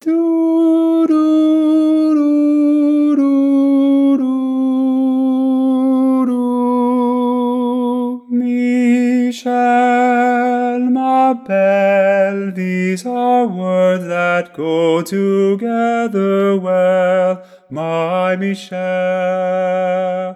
Do, do, do, do, do, do. Michel, ma belle, these are words that go together well. My Michel,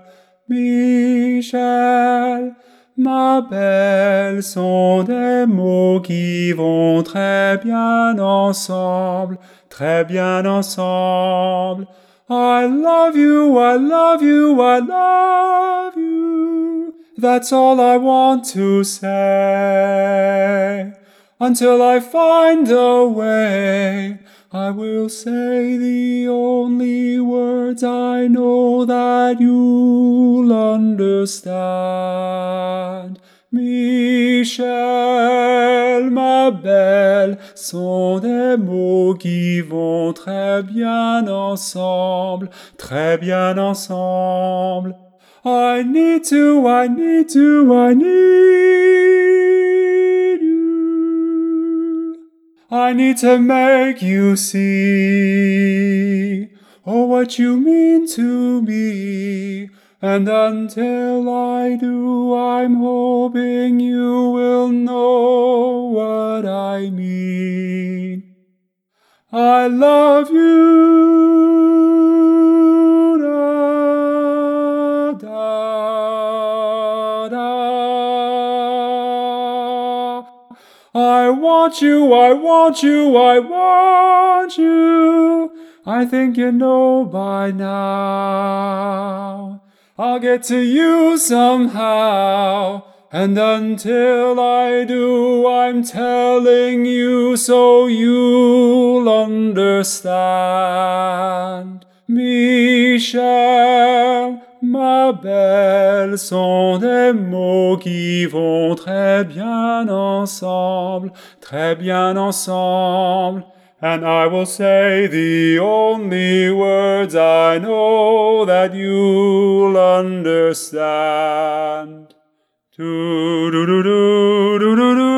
Michel, ma belle, sont des mots qui vont très bien ensemble, très bien ensemble. I love you, I love you, I love you. That's all I want to say. Until I find a way, I will say the only words I know that you'll understand. Michel, ma belle, sont des mots qui vont très bien ensemble, très bien ensemble. I need you. I need you. I need to make you see, oh, what you mean to me. And until I do, I'm hoping you will know what I mean. I love you, da, da, da. I want you, I want you, I want you. I think you know by now. I'll get to you somehow. And until I do, I'm telling you so you'll understand. Michel, ma belle, sont des mots qui vont très bien ensemble, très bien ensemble. And I will say the only words I know that you'll understand. Do do do do do do do.